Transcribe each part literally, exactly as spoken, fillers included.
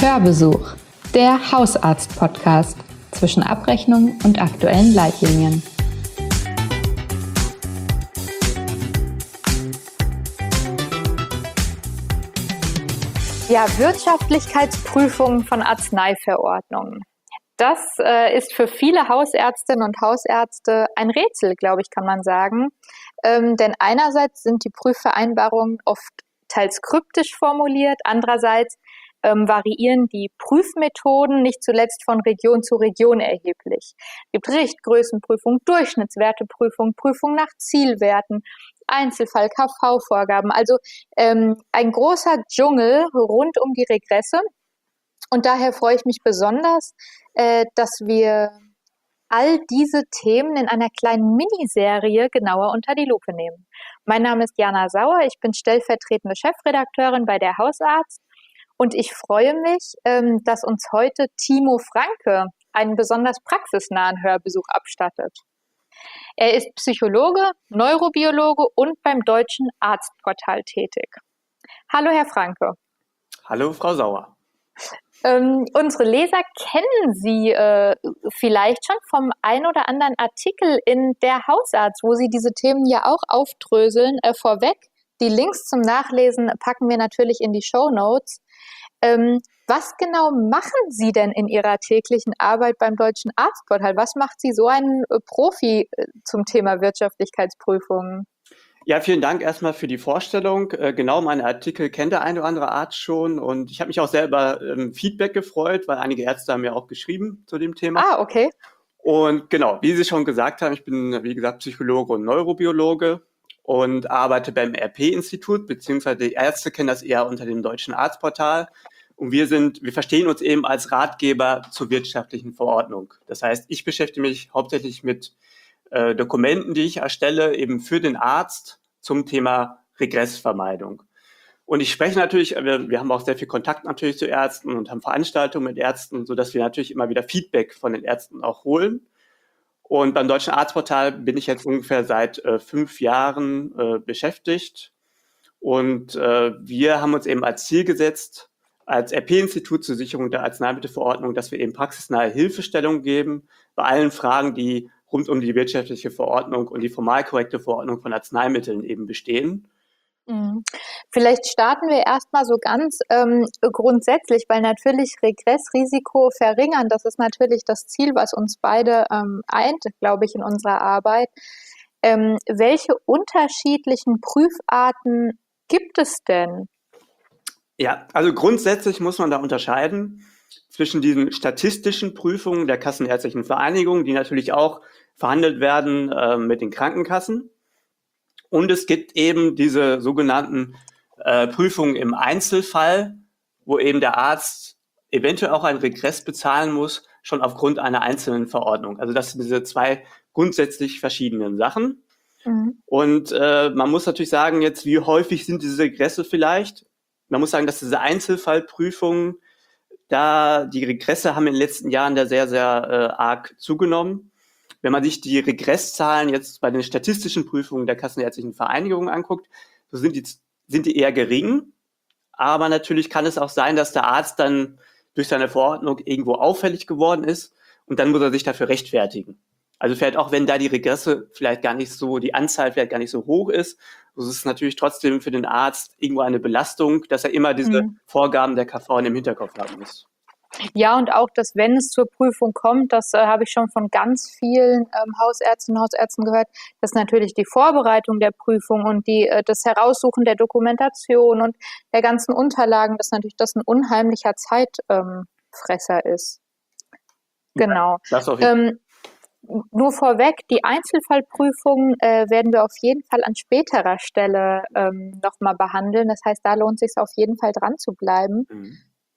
Hörbesuch, der Hausarzt-Podcast zwischen Abrechnung und aktuellen Leitlinien. Ja, Wirtschaftlichkeitsprüfungen von Arzneiverordnungen. Das äh, ist für viele Hausärztinnen und Hausärzte ein Rätsel, glaube ich, kann man sagen. Ähm, denn einerseits sind die Prüfvereinbarungen oft teils kryptisch formuliert, andererseits ähm, variieren die Prüfmethoden nicht zuletzt von Region zu Region erheblich. Es gibt Richtgrößenprüfung, Durchschnittswerteprüfung, Prüfung nach Zielwerten, Einzelfall-K V-Vorgaben, also ähm, ein großer Dschungel rund um die Regresse. Und daher freue ich mich besonders, äh, dass wir all diese Themen in einer kleinen Miniserie genauer unter die Lupe nehmen. Mein Name ist Jana Sauer, ich bin stellvertretende Chefredakteurin bei der Hausarzt und ich freue mich, ähm, dass uns heute Timo Franke einen besonders praxisnahen Hörbesuch abstattet. Er ist Psychologe, Neurobiologe und beim Deutschen Arztportal tätig. Hallo, Herr Franke. Hallo, Frau Sauer. Ähm, unsere Leser kennen Sie äh, vielleicht schon vom ein oder anderen Artikel in der Hausarzt, wo Sie diese Themen ja auch aufdröseln. Äh, vorweg, die Links zum Nachlesen packen wir natürlich in die Shownotes. Ähm, was genau machen Sie denn in Ihrer täglichen Arbeit beim Deutschen Arztportal? Was macht Sie so einen äh, Profi äh, zum Thema Wirtschaftlichkeitsprüfungen? Ja, vielen Dank erstmal für die Vorstellung. Äh, genau, meine Artikel kennt der eine oder andere Arzt schon und ich habe mich auch sehr über ähm, Feedback gefreut, weil einige Ärzte haben ja auch geschrieben zu dem Thema. Ah, okay. Und genau, wie Sie schon gesagt haben, ich bin, wie gesagt, Psychologe und Neurobiologe und arbeite beim R P-Institut, beziehungsweise die Ärzte kennen das eher unter dem Deutschen Arztportal. Und wir sind, wir verstehen uns eben als Ratgeber zur wirtschaftlichen Verordnung. Das heißt, ich beschäftige mich hauptsächlich mit äh, Dokumenten, die ich erstelle, eben für den Arzt zum Thema Regressvermeidung. Und ich spreche natürlich, wir, wir haben auch sehr viel Kontakt natürlich zu Ärzten und haben Veranstaltungen mit Ärzten, sodass wir natürlich immer wieder Feedback von den Ärzten auch holen. Und beim Deutschen Arztportal bin ich jetzt ungefähr seit äh, fünf Jahren äh, beschäftigt. Und äh, wir haben uns eben als Ziel gesetzt, als R P-Institut zur Sicherung der Arzneimittelverordnung, dass wir eben praxisnahe Hilfestellung geben bei allen Fragen, die rund um die wirtschaftliche Verordnung und die formal korrekte Verordnung von Arzneimitteln eben bestehen. Vielleicht starten wir erstmal so ganz ähm, grundsätzlich, weil natürlich Regressrisiko verringern, das ist natürlich das Ziel, was uns beide ähm, eint, glaube ich, in unserer Arbeit. Ähm, welche unterschiedlichen Prüfarten gibt es denn? Ja, also grundsätzlich muss man da unterscheiden zwischen diesen statistischen Prüfungen der Kassenärztlichen Vereinigung, die natürlich auch verhandelt werden äh, mit den Krankenkassen. Und es gibt eben diese sogenannten äh, Prüfungen im Einzelfall, wo eben der Arzt eventuell auch einen Regress bezahlen muss, schon aufgrund einer einzelnen Verordnung. Also das sind diese zwei grundsätzlich verschiedenen Sachen. Mhm. Und äh, man muss natürlich sagen, jetzt, wie häufig sind diese Regresse vielleicht? Man muss sagen, dass diese Einzelfallprüfungen, da die Regresse haben in den letzten Jahren da sehr, sehr äh, arg zugenommen. Wenn man sich die Regresszahlen jetzt bei den statistischen Prüfungen der Kassenärztlichen Vereinigung anguckt, so sind die, sind die eher gering. Aber natürlich kann es auch sein, dass der Arzt dann durch seine Verordnung irgendwo auffällig geworden ist und dann muss er sich dafür rechtfertigen. Also vielleicht auch, wenn da die Regresse vielleicht gar nicht so, die Anzahl vielleicht gar nicht so hoch ist, so ist es natürlich trotzdem für den Arzt irgendwo eine Belastung, dass er immer diese mhm. Vorgaben der K V im Hinterkopf haben muss. Ja, und auch, dass wenn es zur Prüfung kommt, das äh, habe ich schon von ganz vielen ähm, Hausärztinnen und Hausärzten gehört, dass natürlich die Vorbereitung der Prüfung und die, äh, das Heraussuchen der Dokumentation und der ganzen Unterlagen, dass natürlich das ein unheimlicher Zeitfresser ähm, ist. Genau. Ja, das auf jeden Fall. Ähm, nur vorweg, die Einzelfallprüfungen äh, werden wir auf jeden Fall an späterer Stelle ähm, nochmal behandeln. Das heißt, da lohnt es sich auf jeden Fall dran zu bleiben. Mhm.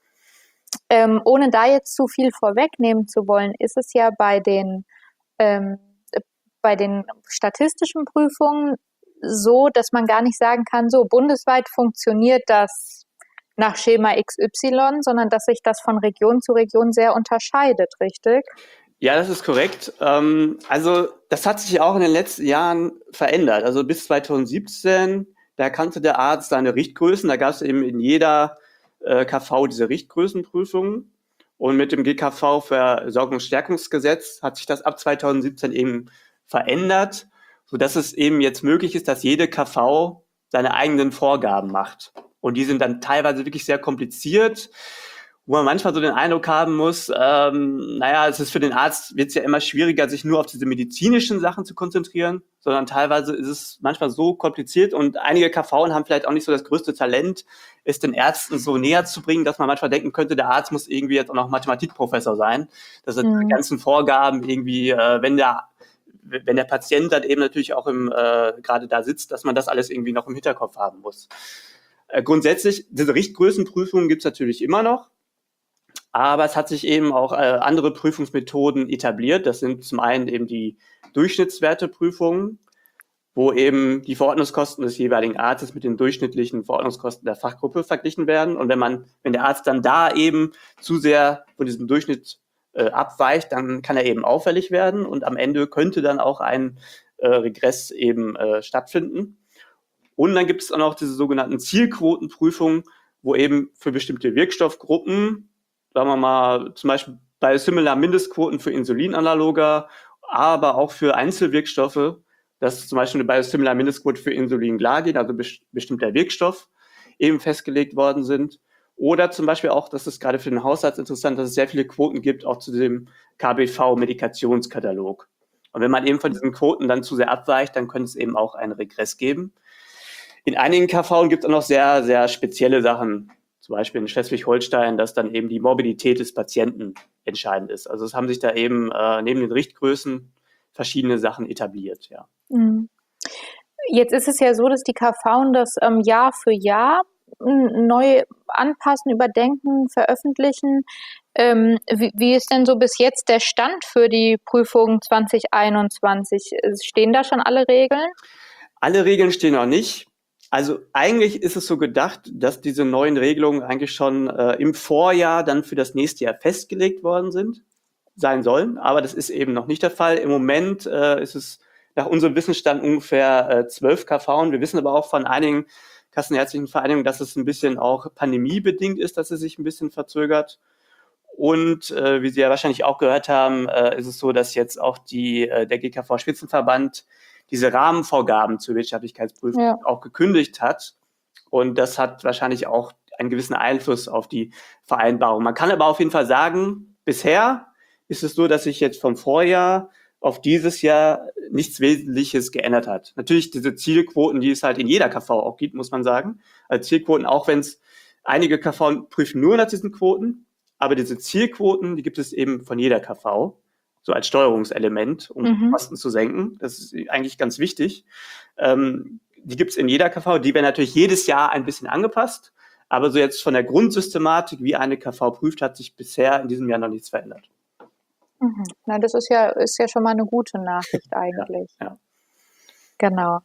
Ähm, ohne da jetzt zu viel vorwegnehmen zu wollen, ist es ja bei den, ähm, bei den statistischen Prüfungen so, dass man gar nicht sagen kann, so bundesweit funktioniert das nach Schema X Y, sondern dass sich das von Region zu Region sehr unterscheidet, richtig? Ja, das ist korrekt. Ähm, also das hat sich auch in den letzten Jahren verändert. Also bis zwanzig siebzehn, da kannte der Arzt seine Richtgrößen, da gab es eben in jeder äh, K V diese Richtgrößenprüfungen. Und mit dem G K V-Versorgungsstärkungsgesetz hat sich das ab zweitausendsiebzehn eben verändert, sodass es eben jetzt möglich ist, dass jede K V seine eigenen Vorgaben macht. Und die sind dann teilweise wirklich sehr kompliziert, wo man manchmal so den Eindruck haben muss, ähm, naja, es ist für den Arzt, wird es ja immer schwieriger, sich nur auf diese medizinischen Sachen zu konzentrieren, sondern teilweise ist es manchmal so kompliziert und einige K Vs haben vielleicht auch nicht so das größte Talent, es den Ärzten so näher zu bringen, dass man manchmal denken könnte, der Arzt muss irgendwie jetzt auch noch Mathematikprofessor sein, dass er mhm. die ganzen Vorgaben irgendwie, äh, wenn der wenn der Patient dann eben natürlich auch im äh, gerade da sitzt, dass man das alles irgendwie noch im Hinterkopf haben muss. Äh, grundsätzlich, diese Richtgrößenprüfungen gibt es natürlich immer noch. Aber es hat sich eben auch äh, andere Prüfungsmethoden etabliert. Das sind zum einen eben die Durchschnittswerteprüfungen, wo eben die Verordnungskosten des jeweiligen Arztes mit den durchschnittlichen Verordnungskosten der Fachgruppe verglichen werden. Und wenn man, wenn der Arzt dann da eben zu sehr von diesem Durchschnitt äh, abweicht, dann kann er eben auffällig werden und am Ende könnte dann auch ein äh, Regress eben äh, stattfinden. Und dann gibt es auch noch diese sogenannten Zielquotenprüfungen, wo eben für bestimmte Wirkstoffgruppen, sagen wir mal, zum Beispiel Biosimilar Mindestquoten für Insulinanaloga, aber auch für Einzelwirkstoffe, dass zum Beispiel eine Biosimilar Mindestquote für Insulingladin, also best- bestimmter Wirkstoff, eben festgelegt worden sind. Oder zum Beispiel auch, das ist gerade für den Hausarzt interessant, dass es sehr viele Quoten gibt, auch zu dem K B V-Medikationskatalog. Und wenn man eben von diesen Quoten dann zu sehr abweicht, dann könnte es eben auch einen Regress geben. In einigen K Vs gibt es auch noch sehr, sehr spezielle Sachen, zum Beispiel in Schleswig-Holstein, dass dann eben die Morbidität des Patienten entscheidend ist. Also es haben sich da eben äh, neben den Richtgrößen verschiedene Sachen etabliert, ja. Jetzt ist es ja so, dass die K V das ähm, Jahr für Jahr neu anpassen, überdenken, veröffentlichen. Ähm, wie, wie ist denn so bis jetzt der Stand für die Prüfung zwanzig einundzwanzig? Stehen da schon alle Regeln? Alle Regeln stehen noch nicht. Also eigentlich ist es so gedacht, dass diese neuen Regelungen eigentlich schon äh, im Vorjahr dann für das nächste Jahr festgelegt worden sind, sein sollen. Aber das ist eben noch nicht der Fall. Im Moment äh, ist es nach unserem Wissensstand ungefähr zwölf äh, K V. Wir wissen aber auch von einigen kassenärztlichen Vereinigungen, dass es ein bisschen auch pandemiebedingt ist, dass es sich ein bisschen verzögert. Und äh, wie Sie ja wahrscheinlich auch gehört haben, äh, ist es so, dass jetzt auch die, äh, der G K V-Spitzenverband diese Rahmenvorgaben zur Wirtschaftlichkeitsprüfung ja. auch gekündigt hat. Und das hat wahrscheinlich auch einen gewissen Einfluss auf die Vereinbarung. Man kann aber auf jeden Fall sagen, bisher ist es so, dass sich jetzt vom Vorjahr auf dieses Jahr nichts Wesentliches geändert hat. Natürlich diese Zielquoten, die es halt in jeder K V auch gibt, muss man sagen. Also Zielquoten, auch wenn es einige K V prüfen nur nach diesen Quoten, aber diese Zielquoten, die gibt es eben von jeder K V. So als Steuerungselement, um mhm. Kosten zu senken. Das ist eigentlich ganz wichtig. Ähm, die gibt es in jeder K V. Die werden natürlich jedes Jahr ein bisschen angepasst. Aber so jetzt von der Grundsystematik, wie eine K V prüft, hat sich bisher in diesem Jahr noch nichts verändert. Mhm. Na, das ist ja, ist ja schon mal eine gute Nachricht eigentlich. ja, ja. Genau.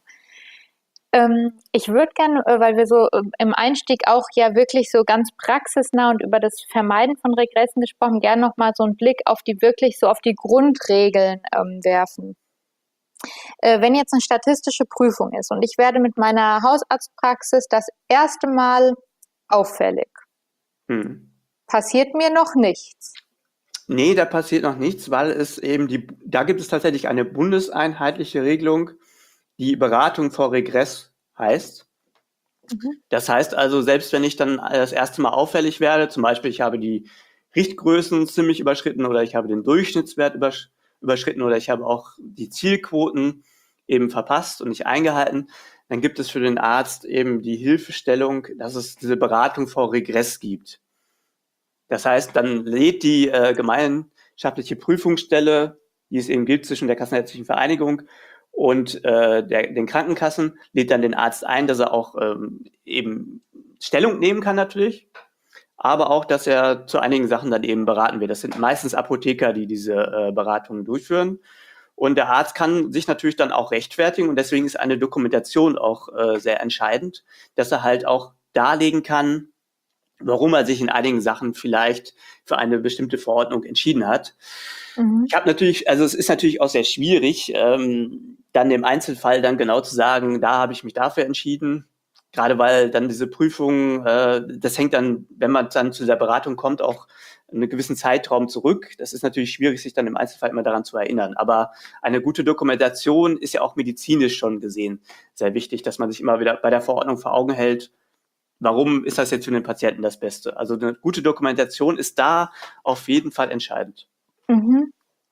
Ich würde gerne, weil wir so im Einstieg auch ja wirklich so ganz praxisnah und über das Vermeiden von Regressen gesprochen, gerne nochmal so einen Blick auf die wirklich so auf die Grundregeln ähm, werfen. Äh, wenn jetzt eine statistische Prüfung ist und ich werde mit meiner Hausarztpraxis das erste Mal auffällig, hm. passiert mir noch nichts? Nee, da passiert noch nichts, weil es eben die, da gibt es tatsächlich eine bundeseinheitliche Regelung, die Beratung vor Regress heißt. Mhm. Das heißt also, selbst wenn ich dann das erste Mal auffällig werde, zum Beispiel ich habe die Richtgrößen ziemlich überschritten oder ich habe den Durchschnittswert übersch- überschritten oder ich habe auch die Zielquoten eben verpasst und nicht eingehalten, dann gibt es für den Arzt eben die Hilfestellung, dass es diese Beratung vor Regress gibt. Das heißt, dann lädt die äh, gemeinschaftliche Prüfungsstelle, die es eben gibt zwischen der Kassenärztlichen Vereinigung und äh, der, den Krankenkassen, lädt dann den Arzt ein, dass er auch ähm, eben Stellung nehmen kann natürlich, aber auch, dass er zu einigen Sachen dann eben beraten wird. Das sind meistens Apotheker, die diese äh, Beratungen durchführen. Und der Arzt kann sich natürlich dann auch rechtfertigen und deswegen ist eine Dokumentation auch äh, sehr entscheidend, dass er halt auch darlegen kann, warum er sich in einigen Sachen vielleicht für eine bestimmte Verordnung entschieden hat. Mhm. Ich habe natürlich, also es ist natürlich auch sehr schwierig, ähm, dann im Einzelfall dann genau zu sagen, da habe ich mich dafür entschieden. Gerade weil dann diese Prüfung, äh, das hängt dann, wenn man dann zu der Beratung kommt, auch einen gewissen Zeitraum zurück. Das ist natürlich schwierig, sich dann im Einzelfall immer daran zu erinnern. Aber eine gute Dokumentation ist ja auch medizinisch schon gesehen sehr wichtig, dass man sich immer wieder bei der Verordnung vor Augen hält, warum ist das jetzt für den Patienten das Beste? Also eine gute Dokumentation ist da auf jeden Fall entscheidend. Mhm.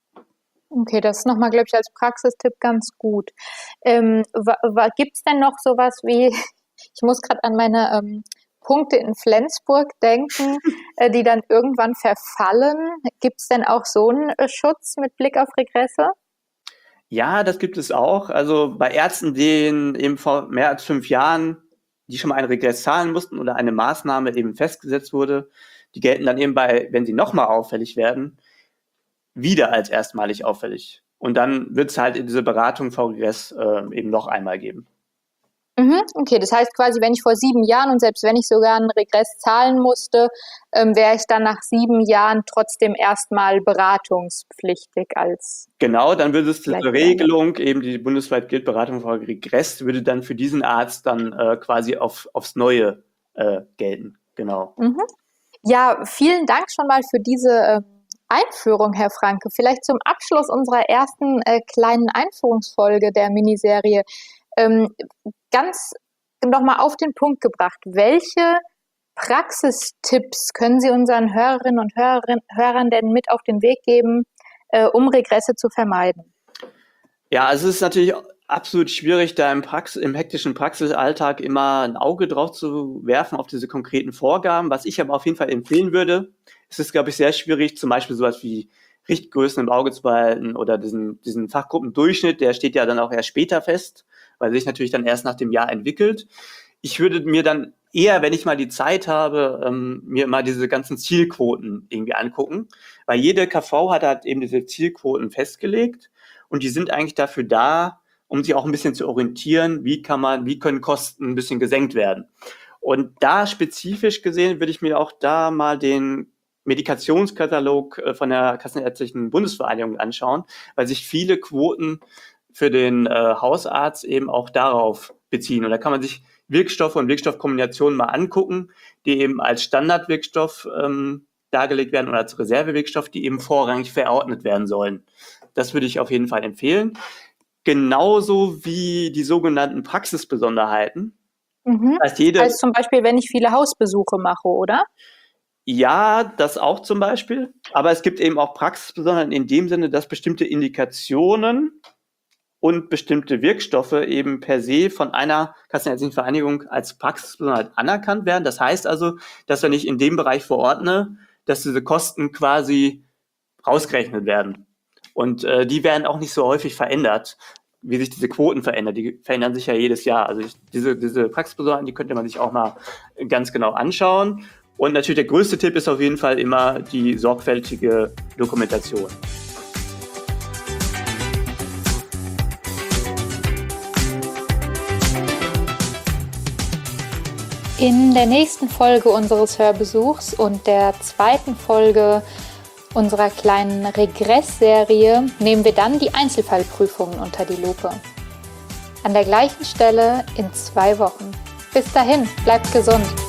Okay, das ist nochmal, glaube ich, als Praxistipp ganz gut. Ähm, Gibt es denn noch sowas wie, ich muss gerade an meine ähm, Punkte in Flensburg denken, äh, die dann irgendwann verfallen. Gibt es denn auch so einen äh, Schutz mit Blick auf Regresse? Ja, das gibt es auch. Also bei Ärzten, denen eben vor mehr als fünf Jahren, die schon mal einen Regress zahlen mussten oder eine Maßnahme eben festgesetzt wurde, die gelten dann eben bei, wenn sie nochmal auffällig werden, wieder als erstmalig auffällig. Und dann wird es halt in diese Beratung V Regress äh, eben noch einmal geben. Mhm, okay, das heißt quasi, wenn ich vor sieben Jahren und selbst wenn ich sogar einen Regress zahlen musste, ähm, wäre ich dann nach sieben Jahren trotzdem erstmal beratungspflichtig als... Genau, dann würde es diese Regelung, eben die bundesweit gilt, Beratung vor Regress, würde dann für diesen Arzt dann äh, quasi auf, aufs Neue äh, gelten. Genau. Mhm. Ja, vielen Dank schon mal für diese äh, Einführung, Herr Franke. Vielleicht zum Abschluss unserer ersten äh, kleinen Einführungsfolge der Miniserie. Ähm, ganz nochmal auf den Punkt gebracht. Welche Praxistipps können Sie unseren Hörerinnen und Hörern, Hörern denn mit auf den Weg geben, äh, um Regresse zu vermeiden? Ja, also es ist natürlich absolut schwierig, da im, Prax- im hektischen Praxisalltag immer ein Auge drauf zu werfen auf diese konkreten Vorgaben. Was ich aber auf jeden Fall empfehlen würde, es ist, glaube ich, sehr schwierig, zum Beispiel sowas wie Richtgrößen im Auge zu behalten oder diesen, diesen Fachgruppendurchschnitt, der steht ja dann auch erst später fest, weil sich natürlich dann erst nach dem Jahr entwickelt. Ich würde mir dann eher, wenn ich mal die Zeit habe, ähm, mir mal diese ganzen Zielquoten irgendwie angucken, weil jede K V hat halt eben diese Zielquoten festgelegt und die sind eigentlich dafür da, um sich auch ein bisschen zu orientieren, wie kann man, wie können Kosten ein bisschen gesenkt werden. Und da spezifisch gesehen würde ich mir auch da mal den Medikationskatalog von der Kassenärztlichen Bundesvereinigung anschauen, weil sich viele Quoten für den äh, Hausarzt eben auch darauf beziehen. Und da kann man sich Wirkstoffe und Wirkstoffkombinationen mal angucken, die eben als Standardwirkstoff ähm, dargelegt werden oder als Reservewirkstoff, die eben vorrangig verordnet werden sollen. Das würde ich auf jeden Fall empfehlen. Genauso wie die sogenannten Praxisbesonderheiten. Mhm. Das heißt, jede, also zum Beispiel, wenn ich viele Hausbesuche mache, oder? Ja, das auch zum Beispiel. Aber es gibt eben auch Praxisbesonderheiten in dem Sinne, dass bestimmte Indikationen und bestimmte Wirkstoffe eben per se von einer Kassenärztlichen Vereinigung als Praxisbesonderheit anerkannt werden. Das heißt also, dass wenn ich in dem Bereich verordne, dass diese Kosten quasi rausgerechnet werden. Und äh, die werden auch nicht so häufig verändert, wie sich diese Quoten verändern. Die verändern sich ja jedes Jahr. Also ich, diese, diese Praxisbesonderheiten, die könnte man sich auch mal ganz genau anschauen. Und natürlich der größte Tipp ist auf jeden Fall immer die sorgfältige Dokumentation. In der nächsten Folge unseres Hörbesuchs und der zweiten Folge unserer kleinen Regressserie nehmen wir dann die Einzelfallprüfungen unter die Lupe. An der gleichen Stelle in zwei Wochen. Bis dahin, bleibt gesund!